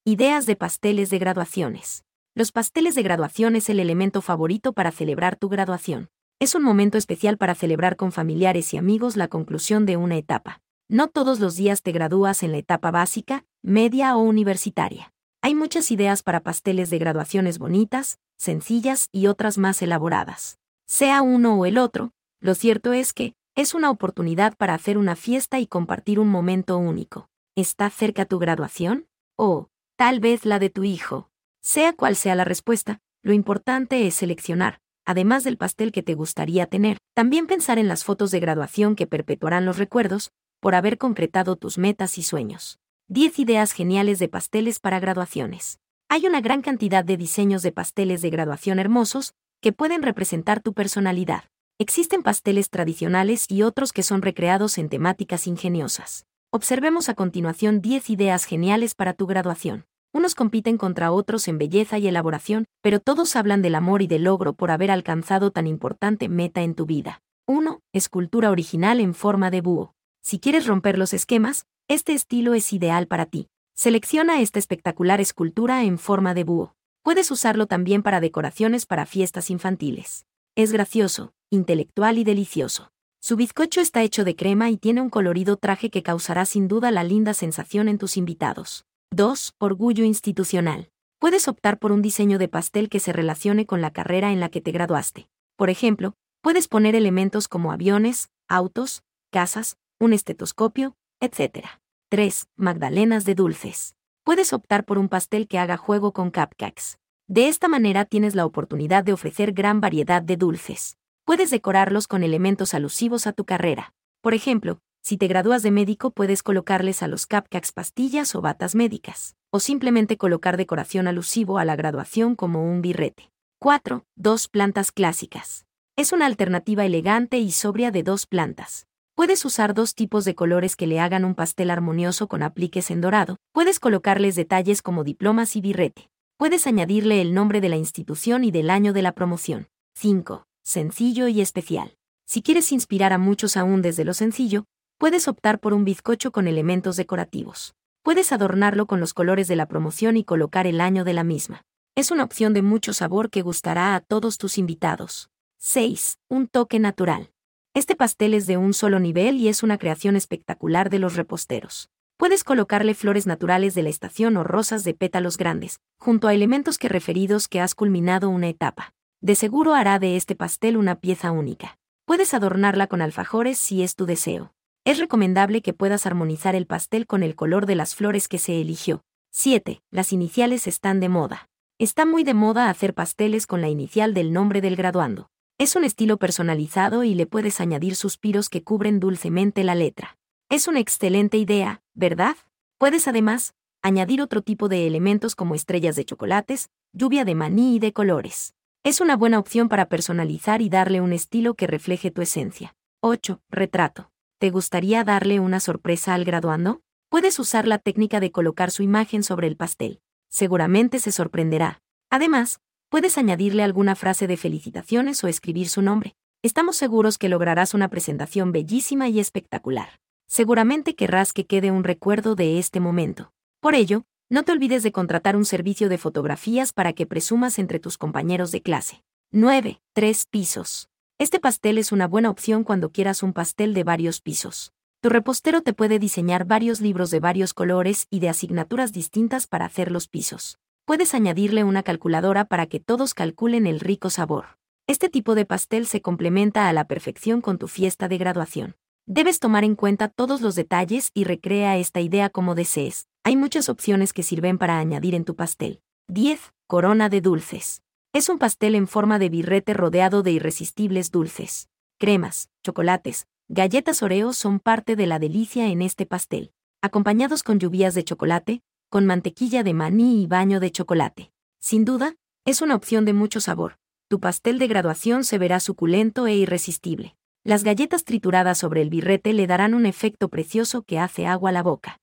Ideas de pasteles de graduaciones. Los pasteles de graduación es el elemento favorito para celebrar tu graduación. Es un momento especial para celebrar con familiares y amigos la conclusión de una etapa. No todos los días te gradúas en la etapa básica, media o universitaria. Hay muchas ideas para pasteles de graduaciones bonitas, sencillas y otras más elaboradas. Sea uno o el otro, lo cierto es que es una oportunidad para hacer una fiesta y compartir un momento único. ¿Está cerca tu graduación? O, tal vez la de tu hijo. Sea cual sea la respuesta, lo importante es seleccionar, además del pastel que te gustaría tener, también pensar en las fotos de graduación que perpetuarán los recuerdos, por haber concretado tus metas y sueños. 10 ideas geniales de pasteles para graduaciones. Hay una gran cantidad de diseños de pasteles de graduación hermosos, que pueden representar tu personalidad. Existen pasteles tradicionales y otros que son recreados en temáticas ingeniosas. Observemos a continuación 10 ideas geniales para tu graduación. Unos compiten contra otros en belleza y elaboración, pero todos hablan del amor y del logro por haber alcanzado tan importante meta en tu vida. 1. Escultura original en forma de búho. Si quieres romper los esquemas, este estilo es ideal para ti. Selecciona esta espectacular escultura en forma de búho. Puedes usarlo también para decoraciones para fiestas infantiles. Es gracioso, intelectual y delicioso. Su bizcocho está hecho de crema y tiene un colorido traje que causará sin duda la linda sensación en tus invitados. 2. Orgullo institucional. Puedes optar por un diseño de pastel que se relacione con la carrera en la que te graduaste. Por ejemplo, puedes poner elementos como aviones, autos, casas, un estetoscopio, etc. 3. Magdalenas de dulces. Puedes optar por un pastel que haga juego con cupcakes. De esta manera tienes la oportunidad de ofrecer gran variedad de dulces. Puedes decorarlos con elementos alusivos a tu carrera. Por ejemplo, si te gradúas de médico puedes colocarles a los cupcakes pastillas o batas médicas, o simplemente colocar decoración alusivo a la graduación como un birrete. 4. 2 plantas clásicas. Es una alternativa elegante y sobria de 2 plantas. Puedes usar 2 tipos de colores que le hagan un pastel armonioso con apliques en dorado. Puedes colocarles detalles como diplomas y birrete. Puedes añadirle el nombre de la institución y del año de la promoción. 5. Sencillo y especial. Si quieres inspirar a muchos aún desde lo sencillo, puedes optar por un bizcocho con elementos decorativos. Puedes adornarlo con los colores de la promoción y colocar el año de la misma. Es una opción de mucho sabor que gustará a todos tus invitados. 6. Un toque natural. Este pastel es de un solo nivel y es una creación espectacular de los reposteros. Puedes colocarle flores naturales de la estación o rosas de pétalos grandes, junto a elementos que referidos que has culminado una etapa. De seguro hará de este pastel una pieza única. Puedes adornarla con alfajores si es tu deseo. Es recomendable que puedas armonizar el pastel con el color de las flores que se eligió. 7. Las iniciales están de moda. Está muy de moda hacer pasteles con la inicial del nombre del graduando. Es un estilo personalizado y le puedes añadir suspiros que cubren dulcemente la letra. Es una excelente idea, ¿verdad? Puedes además añadir otro tipo de elementos como estrellas de chocolates, lluvia de maní y de colores. Es una buena opción para personalizar y darle un estilo que refleje tu esencia. 8. Retrato. ¿Te gustaría darle una sorpresa al graduando? Puedes usar la técnica de colocar su imagen sobre el pastel. Seguramente se sorprenderá. Además, puedes añadirle alguna frase de felicitaciones o escribir su nombre. Estamos seguros que lograrás una presentación bellísima y espectacular. Seguramente querrás que quede un recuerdo de este momento. Por ello, no te olvides de contratar un servicio de fotografías para que presumas entre tus compañeros de clase. 9. 3 pisos. Este pastel es una buena opción cuando quieras un pastel de varios pisos. Tu repostero te puede diseñar varios libros de varios colores y de asignaturas distintas para hacer los pisos. Puedes añadirle una calculadora para que todos calculen el rico sabor. Este tipo de pastel se complementa a la perfección con tu fiesta de graduación. Debes tomar en cuenta todos los detalles y recrea esta idea como desees. Hay muchas opciones que sirven para añadir en tu pastel. 10. Corona de dulces. Es un pastel en forma de birrete rodeado de irresistibles dulces. Cremas, chocolates, galletas Oreo son parte de la delicia en este pastel, acompañados con lluvias de chocolate, con mantequilla de maní y baño de chocolate. Sin duda, es una opción de mucho sabor. Tu pastel de graduación se verá suculento e irresistible. Las galletas trituradas sobre el birrete le darán un efecto precioso que hace agua a la boca.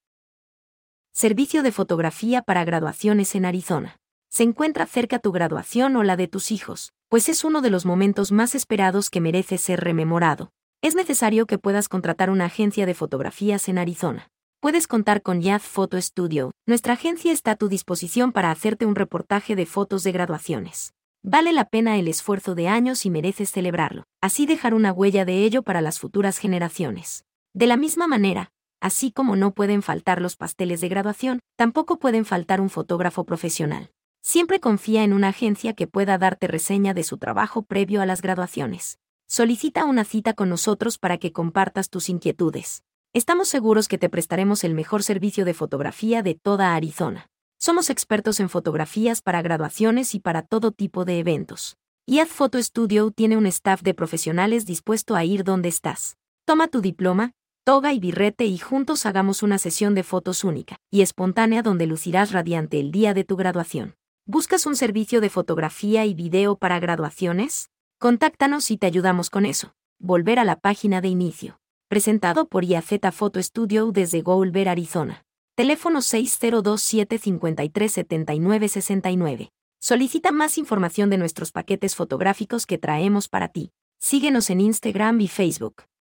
Servicio de fotografía para graduaciones en Arizona. Se encuentra cerca tu graduación o la de tus hijos, pues es uno de los momentos más esperados que merece ser rememorado. Es necesario que puedas contratar una agencia de fotografías en Arizona. puedes contar con YAD Photo Studio. Nuestra agencia está a tu disposición para hacerte un reportaje de fotos de graduaciones. Vale la pena el esfuerzo de años y mereces celebrarlo, así dejar una huella de ello para las futuras generaciones. De la misma manera, así como no pueden faltar los pasteles de graduación, tampoco pueden faltar un fotógrafo profesional. Siempre confía en una agencia que pueda darte reseña de su trabajo previo a las graduaciones. Solicita una cita con nosotros para que compartas tus inquietudes. Estamos seguros que te prestaremos el mejor servicio de fotografía de toda Arizona. Somos expertos en fotografías para graduaciones y para todo tipo de eventos. YAD Photo Studio tiene un staff de profesionales dispuesto a ir donde estás. Toma tu diploma, toga y birrete y juntos hagamos una sesión de fotos única y espontánea donde lucirás radiante el día de tu graduación. ¿Buscas un servicio de fotografía y video para graduaciones? Contáctanos y te ayudamos con eso. Volver a la página de inicio. Presentado por YAD Photo Studio desde Goulver, Arizona. Teléfono 6027537969. Solicita más información de nuestros paquetes fotográficos que traemos para ti. Síguenos en Instagram y Facebook.